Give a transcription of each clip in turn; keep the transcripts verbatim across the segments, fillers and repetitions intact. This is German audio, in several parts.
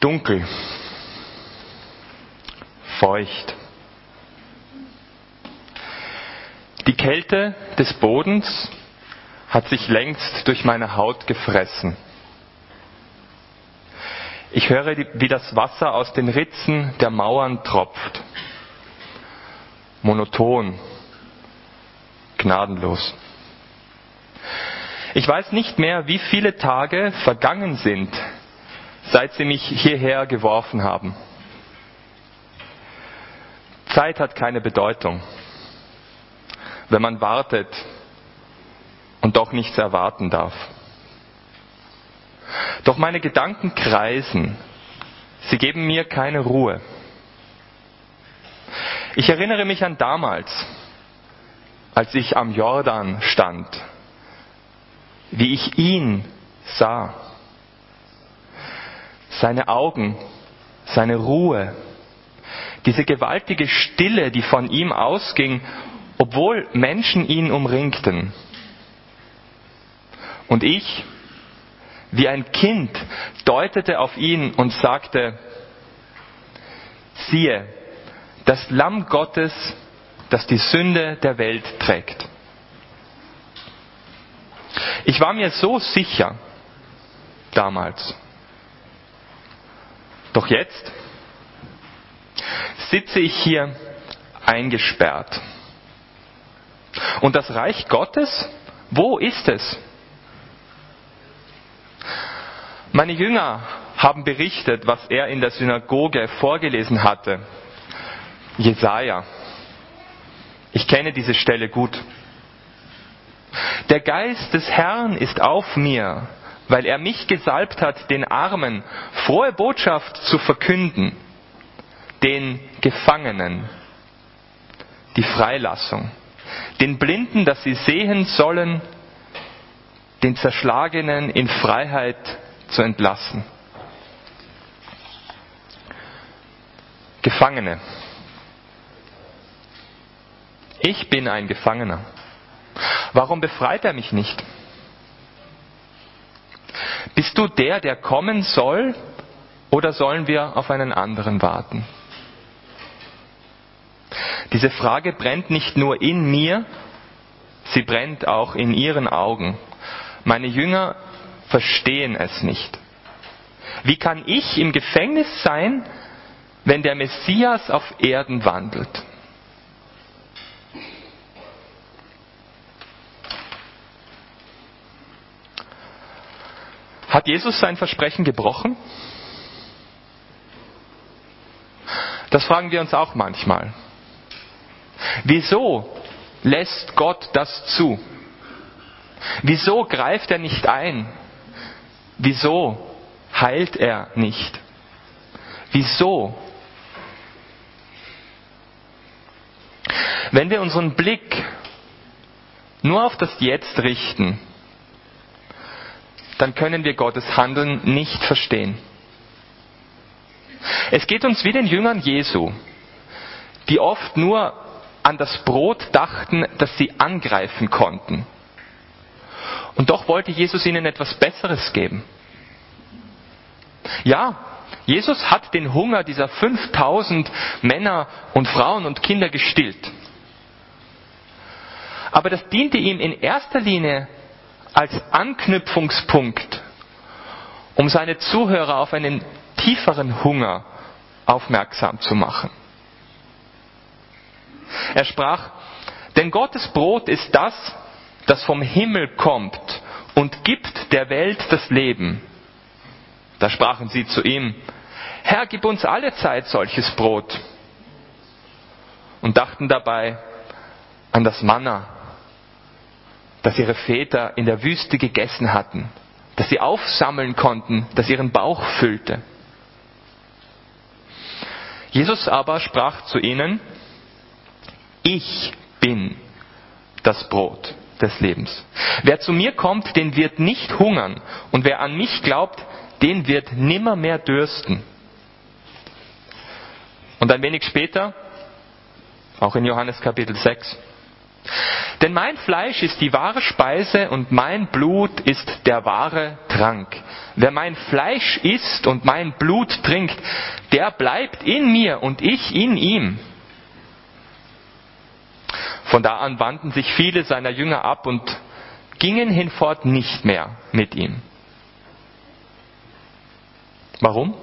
Dunkel, feucht. Die Kälte des Bodens hat sich längst durch meine Haut gefressen. Ich höre, wie das Wasser aus den Ritzen der Mauern tropft. Monoton, gnadenlos. Ich weiß nicht mehr, wie viele Tage vergangen sind, seit sie mich hierher geworfen haben. Zeit hat keine Bedeutung, wenn man wartet und doch nichts erwarten darf. Doch meine Gedanken kreisen, sie geben mir keine Ruhe. Ich erinnere mich an damals, als ich am Jordan stand, wie ich ihn sah. Seine Augen, seine Ruhe, diese gewaltige Stille, die von ihm ausging, obwohl Menschen ihn umringten. Und ich, wie ein Kind, deutete auf ihn und sagte: Siehe, das Lamm Gottes, das die Sünde der Welt trägt. Ich war mir so sicher damals. Doch jetzt sitze ich hier eingesperrt. Und das Reich Gottes, wo ist es? Meine Jünger haben berichtet, was er in der Synagoge vorgelesen hatte. Jesaja. Ich kenne diese Stelle gut. Der Geist des Herrn ist auf mir, weil er mich gesalbt hat, den Armen frohe Botschaft zu verkünden, den Gefangenen die Freilassung, den Blinden, dass sie sehen sollen, den Zerschlagenen in Freiheit zu entlassen. Gefangene. Ich bin ein Gefangener. Warum befreit er mich nicht? Bist du der, der kommen soll, oder sollen wir auf einen anderen warten? Diese Frage brennt nicht nur in mir, sie brennt auch in ihren Augen. Meine Jünger verstehen es nicht. Wie kann ich im Gefängnis sein, wenn der Messias auf Erden wandelt? Hat Jesus sein Versprechen gebrochen? Das fragen wir uns auch manchmal. Wieso lässt Gott das zu? Wieso greift er nicht ein? Wieso heilt er nicht? Wieso? Wenn wir unseren Blick nur auf das Jetzt richten, dann können wir Gottes Handeln nicht verstehen. Es geht uns wie den Jüngern Jesu, die oft nur an das Brot dachten, das sie angreifen konnten. Und doch wollte Jesus ihnen etwas Besseres geben. Ja, Jesus hat den Hunger dieser fünftausend Männer und Frauen und Kinder gestillt. Aber das diente ihm in erster Linie als Anknüpfungspunkt, um seine Zuhörer auf einen tieferen Hunger aufmerksam zu machen. Er sprach: Denn Gottes Brot ist das, das vom Himmel kommt und gibt der Welt das Leben. Da sprachen sie zu ihm: Herr, gib uns alle Zeit solches Brot. Und dachten dabei an das Manna, das ihre Väter in der Wüste gegessen hatten, das sie aufsammeln konnten, das ihren Bauch füllte. Jesus aber sprach zu ihnen: Ich bin das Brot des Lebens. Wer zu mir kommt, den wird nicht hungern, und wer an mich glaubt, den wird nimmermehr dürsten. Und ein wenig später, auch in Johannes Kapitel sechs, Denn mein Fleisch ist die wahre Speise und mein Blut ist der wahre Trank. Wer mein Fleisch isst und mein Blut trinkt, der bleibt in mir und ich in ihm. Von da an wandten sich viele seiner Jünger ab und gingen hinfort nicht mehr mit ihm. Warum?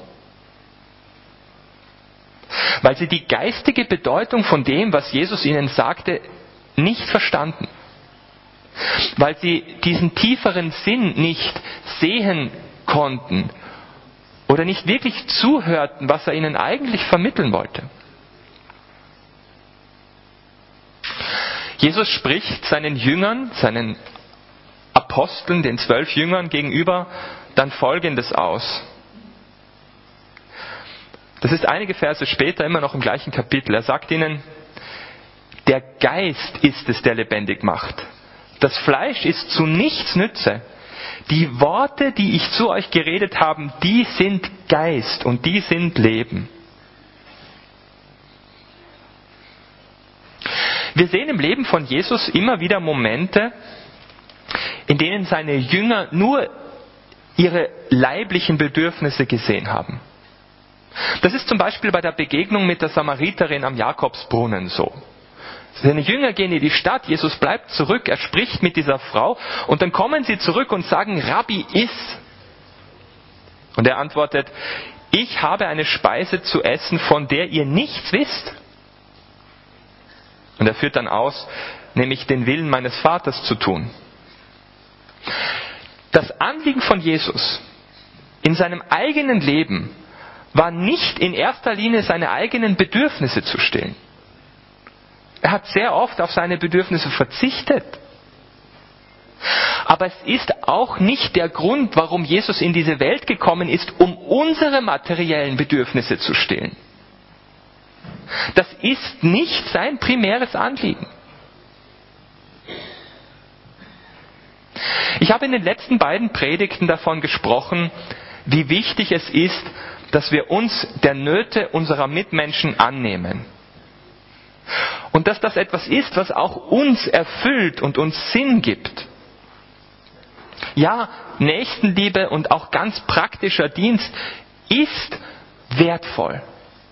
Weil sie die geistige Bedeutung von dem, was Jesus ihnen sagte, nicht verstanden. Weil sie diesen tieferen Sinn nicht sehen konnten oder nicht wirklich zuhörten, was er ihnen eigentlich vermitteln wollte. Jesus spricht seinen Jüngern, seinen Aposteln, den zwölf Jüngern gegenüber dann Folgendes aus. Das ist einige Verse später, immer noch im gleichen Kapitel. Er sagt ihnen, der Geist ist es, der lebendig macht. Das Fleisch ist zu nichts Nütze. Die Worte, die ich zu euch geredet habe, die sind Geist und die sind Leben. Wir sehen im Leben von Jesus immer wieder Momente, in denen seine Jünger nur ihre leiblichen Bedürfnisse gesehen haben. Das ist zum Beispiel bei der Begegnung mit der Samariterin am Jakobsbrunnen so. Seine Jünger gehen in die Stadt, Jesus bleibt zurück, er spricht mit dieser Frau und dann kommen sie zurück und sagen, Rabbi, iss. Und er antwortet, ich habe eine Speise zu essen, von der ihr nichts wisst. Und er führt dann aus, nämlich den Willen meines Vaters zu tun. Das Anliegen von Jesus in seinem eigenen Leben war nicht in erster Linie seine eigenen Bedürfnisse zu stillen. Er hat sehr oft auf seine Bedürfnisse verzichtet. Aber es ist auch nicht der Grund, warum Jesus in diese Welt gekommen ist, um unsere materiellen Bedürfnisse zu stillen. Das ist nicht sein primäres Anliegen. Ich habe in den letzten beiden Predigten davon gesprochen, wie wichtig es ist, dass wir uns der Nöte unserer Mitmenschen annehmen. Und dass das etwas ist, was auch uns erfüllt und uns Sinn gibt. Ja, Nächstenliebe und auch ganz praktischer Dienst ist wertvoll.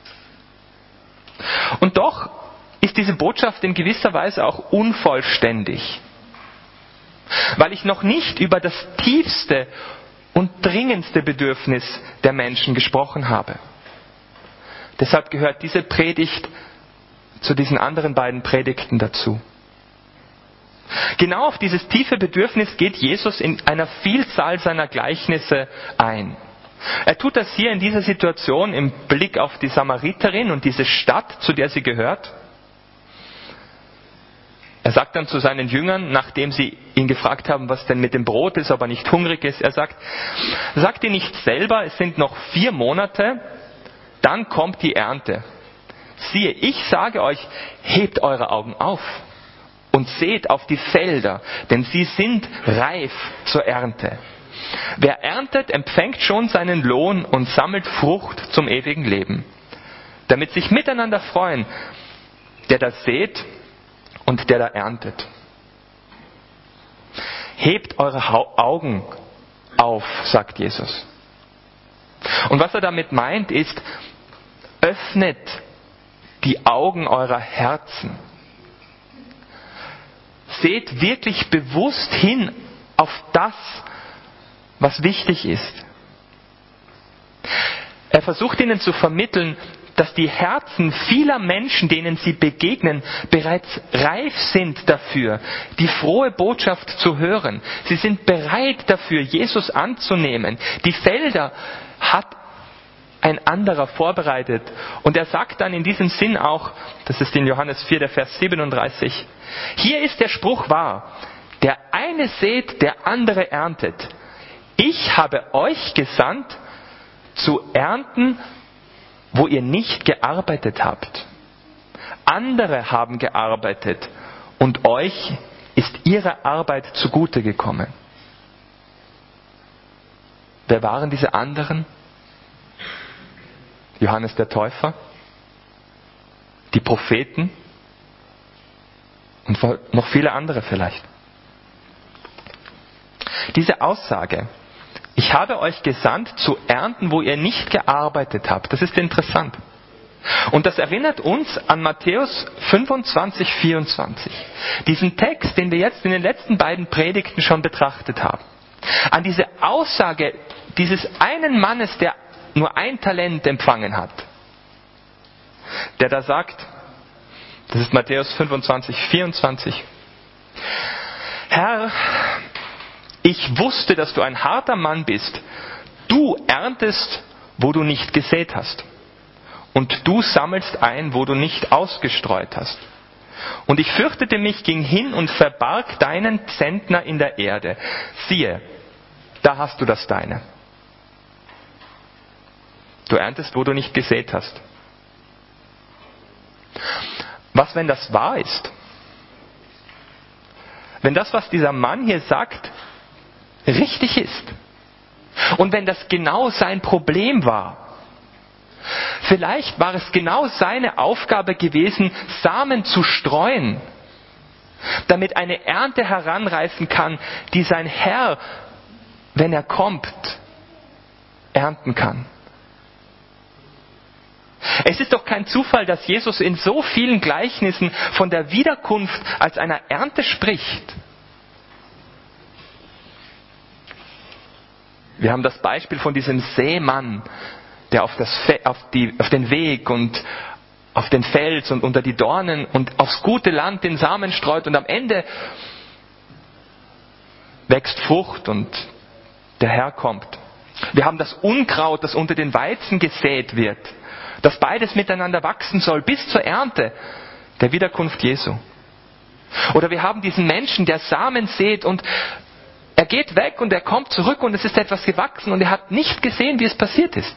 Und doch ist diese Botschaft in gewisser Weise auch unvollständig. Weil ich noch nicht über das tiefste und dringendste Bedürfnis der Menschen gesprochen habe. Deshalb gehört diese Predigt zu diesen anderen beiden Predigten dazu. Genau auf dieses tiefe Bedürfnis geht Jesus in einer Vielzahl seiner Gleichnisse ein. Er tut das hier in dieser Situation im Blick auf die Samariterin und diese Stadt, zu der sie gehört. Er sagt dann zu seinen Jüngern, nachdem sie ihn gefragt haben, was denn mit dem Brot ist, ob er nicht hungrig ist, er sagt, sagt ihr nicht selber, es sind noch vier Monate, dann kommt die Ernte. Siehe, ich sage euch, hebt eure Augen auf und seht auf die Felder, denn sie sind reif zur Ernte. Wer erntet, empfängt schon seinen Lohn und sammelt Frucht zum ewigen Leben, damit sich miteinander freuen, der da sät und der da erntet. Hebt eure Augen auf, sagt Jesus. Und was er damit meint, ist, öffnet die Augen eurer Herzen. Seht wirklich bewusst hin auf das, was wichtig ist. Er versucht ihnen zu vermitteln, dass die Herzen vieler Menschen, denen sie begegnen, bereits reif sind dafür, die frohe Botschaft zu hören. Sie sind bereit dafür, Jesus anzunehmen. Die Felder hat ein anderer vorbereitet. Und er sagt dann in diesem Sinn auch, das ist in Johannes vier, der Vers siebenunddreißig, hier ist der Spruch wahr, der eine sät, der andere erntet. Ich habe euch gesandt, zu ernten, wo ihr nicht gearbeitet habt. Andere haben gearbeitet und euch ist ihre Arbeit zugute gekommen. Wer waren diese anderen? Johannes der Täufer, die Propheten Und noch viele andere vielleicht. Diese Aussage, ich habe euch gesandt zu ernten, wo ihr nicht gearbeitet habt, das ist interessant. Und das erinnert uns an Matthäus fünfundzwanzig, vierundzwanzig. Diesen Text, den wir jetzt in den letzten beiden Predigten schon betrachtet haben. An diese Aussage dieses einen Mannes, der nur ein Talent empfangen hat. Der da sagt, das ist Matthäus fünfundzwanzig, vierundzwanzig. Herr, ich wusste, dass du ein harter Mann bist. Du erntest, wo du nicht gesät hast. Und du sammelst ein, wo du nicht ausgestreut hast. Und ich fürchtete mich, ging hin und verbarg deinen Zentner in der Erde. Siehe, da hast du das Deine. Du erntest, wo du nicht gesät hast. Was, wenn das wahr ist? Wenn das, was dieser Mann hier sagt, richtig ist. Und wenn das genau sein Problem war. Vielleicht war es genau seine Aufgabe gewesen, Samen zu streuen, damit eine Ernte heranreifen kann, die sein Herr, wenn er kommt, ernten kann. Es ist doch kein Zufall, dass Jesus in so vielen Gleichnissen von der Wiederkunft als einer Ernte spricht. Wir haben das Beispiel von diesem Seemann, der auf, das Fe- auf, die, auf den Weg und auf den Fels und unter die Dornen und aufs gute Land den Samen streut und am Ende wächst Frucht und der Herr kommt. Wir haben das Unkraut, das unter den Weizen gesät wird, dass beides miteinander wachsen soll bis zur Ernte der Wiederkunft Jesu. Oder wir haben diesen Menschen, der Samen sät und er geht weg und er kommt zurück und es ist etwas gewachsen und er hat nicht gesehen, wie es passiert ist.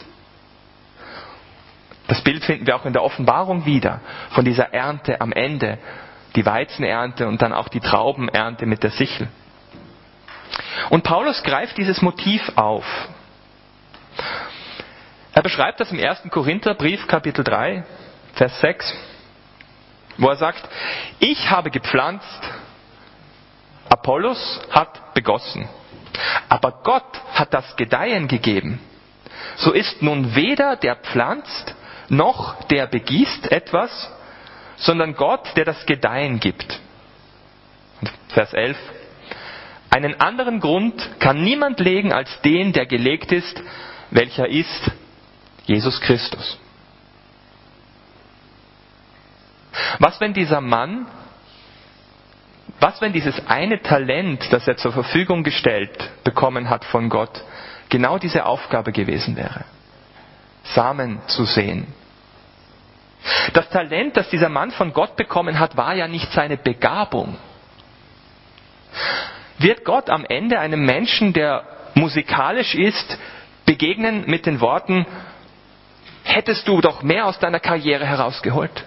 Das Bild finden wir auch in der Offenbarung wieder, von dieser Ernte am Ende, die Weizenernte und dann auch die Traubenernte mit der Sichel. Und Paulus greift dieses Motiv auf. Er beschreibt das im ersten Korintherbrief, Kapitel drei, Vers sechs, wo er sagt, ich habe gepflanzt, Apollos hat begossen, aber Gott hat das Gedeihen gegeben. So ist nun weder der pflanzt, noch der begießt etwas, sondern Gott, der das Gedeihen gibt. Und Vers elf. Einen anderen Grund kann niemand legen als den, der gelegt ist, welcher ist Jesus Christus. Was, wenn dieser Mann, was, wenn dieses eine Talent, das er zur Verfügung gestellt bekommen hat von Gott, genau diese Aufgabe gewesen wäre? Samen zu säen. Das Talent, das dieser Mann von Gott bekommen hat, war ja nicht seine Begabung. Wird Gott am Ende einem Menschen, der musikalisch ist, begegnen mit den Worten, hättest du doch mehr aus deiner Karriere herausgeholt?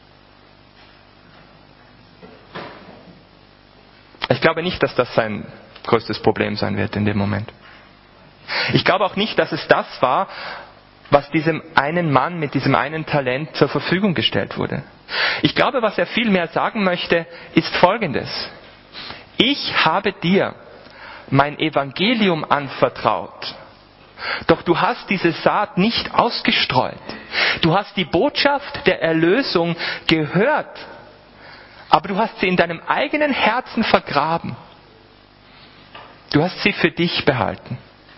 Ich glaube nicht, dass das sein größtes Problem sein wird in dem Moment. Ich glaube auch nicht, dass es das war, was diesem einen Mann mit diesem einen Talent zur Verfügung gestellt wurde. Ich glaube, was er vielmehr sagen möchte, ist Folgendes. Ich habe dir mein Evangelium anvertraut, doch du hast diese Saat nicht ausgestreut. Du hast die Botschaft der Erlösung gehört, aber du hast sie in deinem eigenen Herzen vergraben. Du hast sie für dich behalten.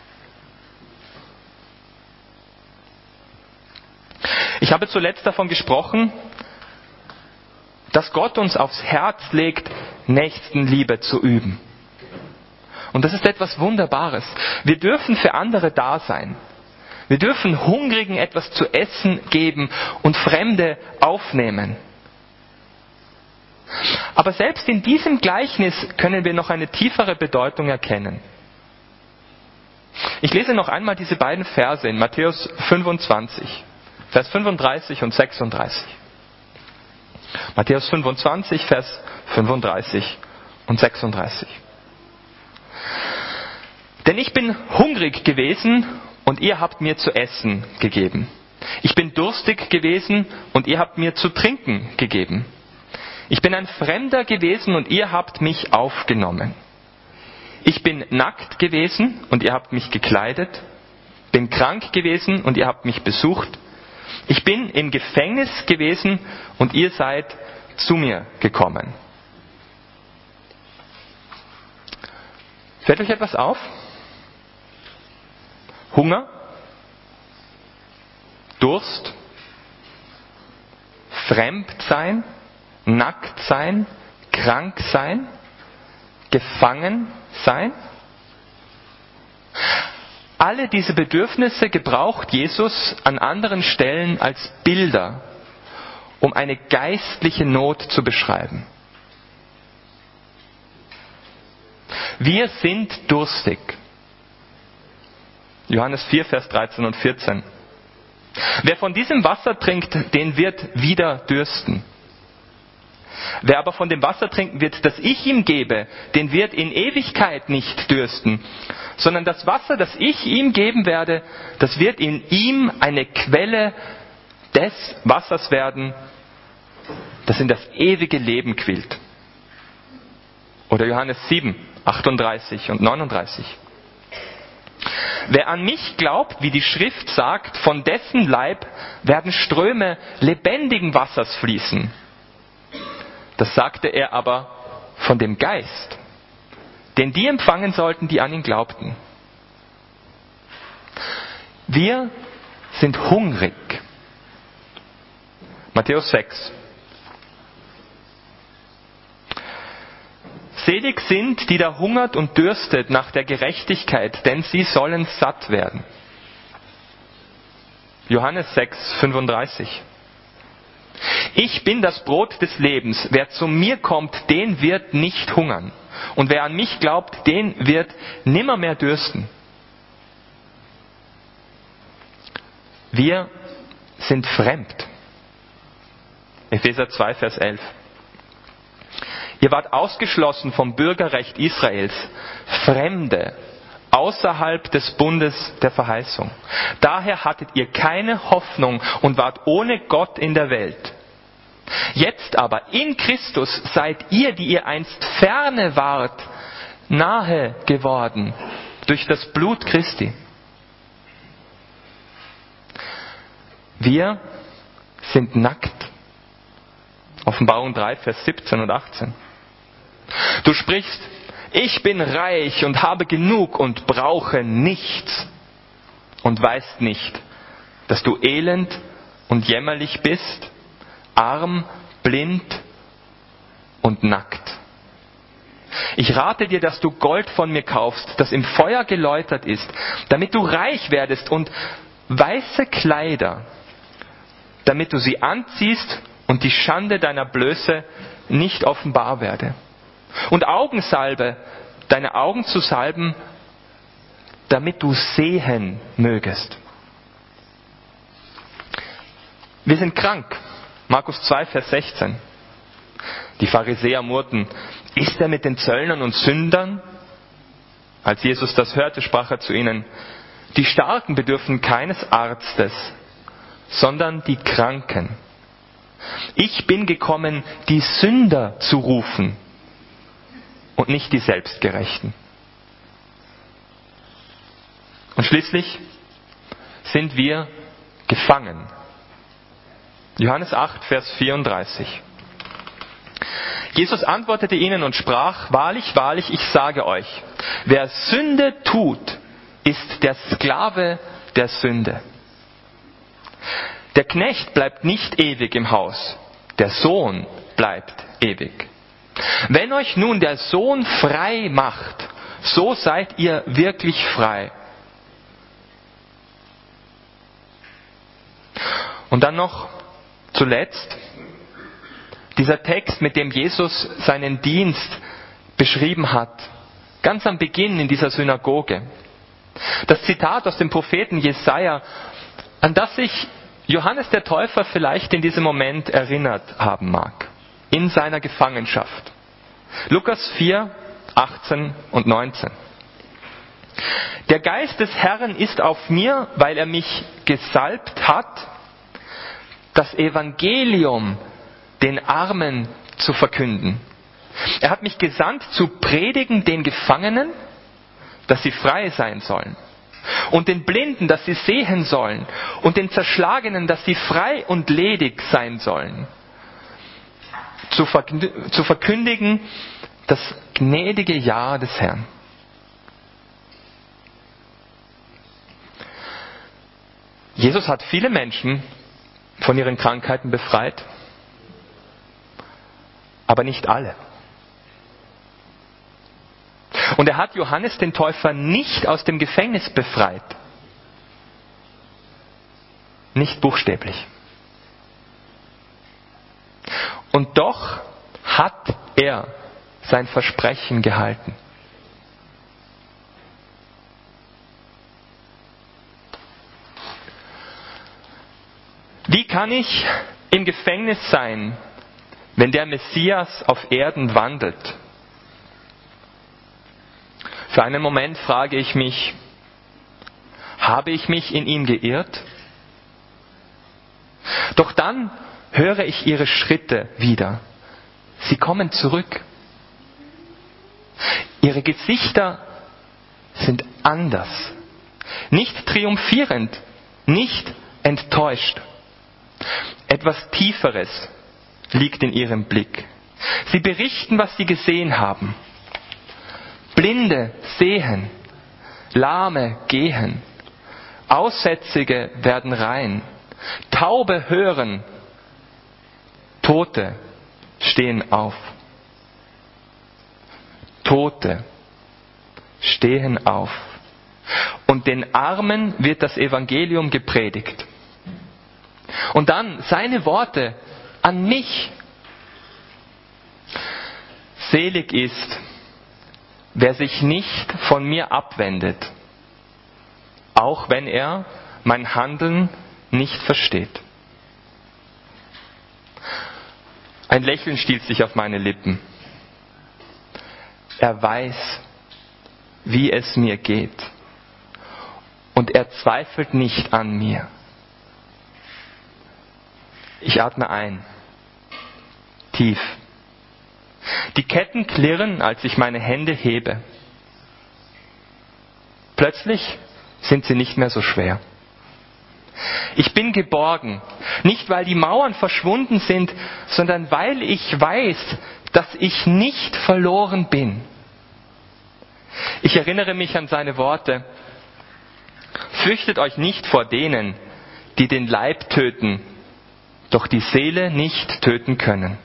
Ich habe zuletzt davon gesprochen, dass Gott uns aufs Herz legt, Nächstenliebe zu üben. Und das ist etwas Wunderbares. Wir dürfen für andere da sein. Wir dürfen Hungrigen etwas zu essen geben und Fremde aufnehmen. Aber selbst in diesem Gleichnis können wir noch eine tiefere Bedeutung erkennen. Ich lese noch einmal diese beiden Verse in Matthäus fünfundzwanzig, Vers fünfunddreißig und sechsunddreißig. Matthäus fünfundzwanzig, Vers fünfunddreißig und sechsunddreißig. Denn ich bin hungrig gewesen und ihr habt mir zu essen gegeben. Ich bin durstig gewesen und ihr habt mir zu trinken gegeben. Ich bin ein Fremder gewesen und ihr habt mich aufgenommen. Ich bin nackt gewesen und ihr habt mich gekleidet. Bin krank gewesen und ihr habt mich besucht. Ich bin im Gefängnis gewesen und ihr seid zu mir gekommen. Fällt euch etwas auf? Hunger, Durst, Fremdsein, Nacktsein, Kranksein, Gefangensein. Alle diese Bedürfnisse gebraucht Jesus an anderen Stellen als Bilder, um eine geistliche Not zu beschreiben. Wir sind durstig. Johannes vier, Vers dreizehn und vierzehn. Wer von diesem Wasser trinkt, den wird wieder dürsten. Wer aber von dem Wasser trinken wird, das ich ihm gebe, den wird in Ewigkeit nicht dürsten, sondern das Wasser, das ich ihm geben werde, das wird in ihm eine Quelle des Wassers werden, das in das ewige Leben quillt. Oder Johannes sieben, achtunddreißig und neununddreißig. Wer an mich glaubt, wie die Schrift sagt, von dessen Leib werden Ströme lebendigen Wassers fließen. Das sagte er aber von dem Geist, den die empfangen sollten, die an ihn glaubten. Wir sind hungrig. Matthäus sechs. Selig sind, die da hungert und dürstet nach der Gerechtigkeit, denn sie sollen satt werden. Johannes sechs, fünfunddreißig. Ich bin das Brot des Lebens. Wer zu mir kommt, den wird nicht hungern. Und wer an mich glaubt, den wird nimmermehr dürsten. Wir sind fremd. Epheser zwei, Vers elf. Ihr wart ausgeschlossen vom Bürgerrecht Israels, Fremde, außerhalb des Bundes der Verheißung. Daher hattet ihr keine Hoffnung und wart ohne Gott in der Welt. Jetzt aber in Christus seid ihr, die ihr einst ferne wart, nahe geworden durch das Blut Christi. Wir sind nackt. Offenbarung drei, Vers siebzehn und achtzehn. Du sprichst, ich bin reich und habe genug und brauche nichts und weißt nicht, dass du elend und jämmerlich bist, arm, blind und nackt. Ich rate dir, dass du Gold von mir kaufst, das im Feuer geläutert ist, damit du reich werdest, und weiße Kleider, damit du sie anziehst und die Schande deiner Blöße nicht offenbar werde. Und Augensalbe, deine Augen zu salben, damit du sehen mögest. Wir sind krank. Markus zwei, Vers sechzehn. Die Pharisäer murrten, ist er mit den Zöllnern und Sündern? Als Jesus das hörte, sprach er zu ihnen, die Starken bedürfen keines Arztes, sondern die Kranken. Ich bin gekommen, die Sünder zu rufen und nicht die Selbstgerechten. Und schließlich sind wir gefangen. Johannes acht, Vers vierunddreißig. Jesus antwortete ihnen und sprach, wahrlich, wahrlich, ich sage euch, wer Sünde tut, ist der Sklave der Sünde. Der Knecht bleibt nicht ewig im Haus, der Sohn bleibt ewig. Wenn euch nun der Sohn frei macht, so seid ihr wirklich frei. Und dann noch zuletzt dieser Text, mit dem Jesus seinen Dienst beschrieben hat, ganz am Beginn in dieser Synagoge. Das Zitat aus dem Propheten Jesaja, an das sich Johannes der Täufer vielleicht in diesem Moment erinnert haben mag, in seiner Gefangenschaft. Lukas vier, achtzehn und neunzehn. Der Geist des Herrn ist auf mir, weil er mich gesalbt hat, das Evangelium den Armen zu verkünden. Er hat mich gesandt, zu predigen den Gefangenen, dass sie frei sein sollen. Und den Blinden, dass sie sehen sollen. Und den Zerschlagenen, dass sie frei und ledig sein sollen. Zu, verk- zu verkündigen das gnädige Ja des Herrn. Jesus hat viele Menschen von ihren Krankheiten befreit, aber nicht alle. Und er hat Johannes den Täufer nicht aus dem Gefängnis befreit. Nicht buchstäblich. Und doch hat er sein Versprechen gehalten. Wie kann ich im Gefängnis sein, wenn der Messias auf Erden wandelt? Für einen Moment frage ich mich, habe ich mich in ihm geirrt? Doch dann höre ich ihre Schritte wieder. Sie kommen zurück. Ihre Gesichter sind anders. Nicht triumphierend, nicht enttäuscht. Etwas Tieferes liegt in ihrem Blick. Sie berichten, was sie gesehen haben. Blinde sehen, Lahme gehen, Aussätzige werden rein, Taube hören, Tote stehen auf. Tote stehen auf. Und den Armen wird das Evangelium gepredigt. Und dann seine Worte an mich. Selig ist, wer sich nicht von mir abwendet, auch wenn er mein Handeln nicht versteht. Ein Lächeln stiehlt sich auf meine Lippen. Er weiß, wie es mir geht. Und er zweifelt nicht an mir. Ich atme ein. Tief. Die Ketten klirren, als ich meine Hände hebe. Plötzlich sind sie nicht mehr so schwer. Ich bin geborgen, nicht weil die Mauern verschwunden sind, sondern weil ich weiß, dass ich nicht verloren bin. Ich erinnere mich an seine Worte. Fürchtet euch nicht vor denen, die den Leib töten, doch die Seele nicht töten können.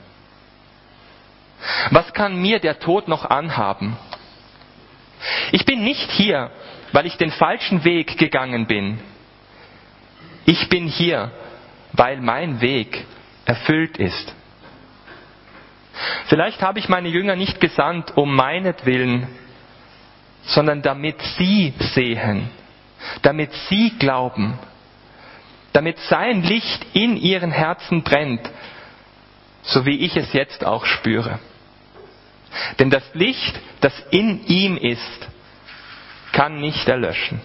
Was kann mir der Tod noch anhaben? Ich bin nicht hier, weil ich den falschen Weg gegangen bin. Ich bin hier, weil mein Weg erfüllt ist. Vielleicht habe ich meine Jünger nicht gesandt um meinetwillen, sondern damit sie sehen, damit sie glauben, damit sein Licht in ihren Herzen brennt, so wie ich es jetzt auch spüre. Denn das Licht, das in ihm ist, kann nicht erlöschen.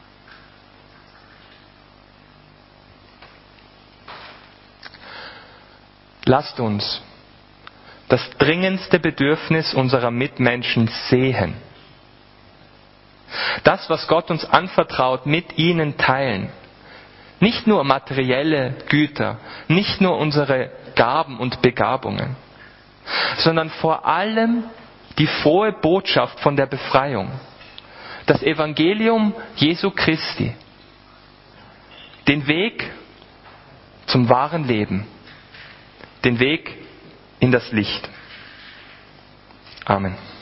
Lasst uns das dringendste Bedürfnis unserer Mitmenschen sehen. Das, was Gott uns anvertraut, mit ihnen teilen. Nicht nur materielle Güter, nicht nur unsere Gaben und Begabungen, sondern vor allem die frohe Botschaft von der Befreiung. Das Evangelium Jesu Christi. Den Weg zum wahren Leben. Den Weg in das Licht. Amen.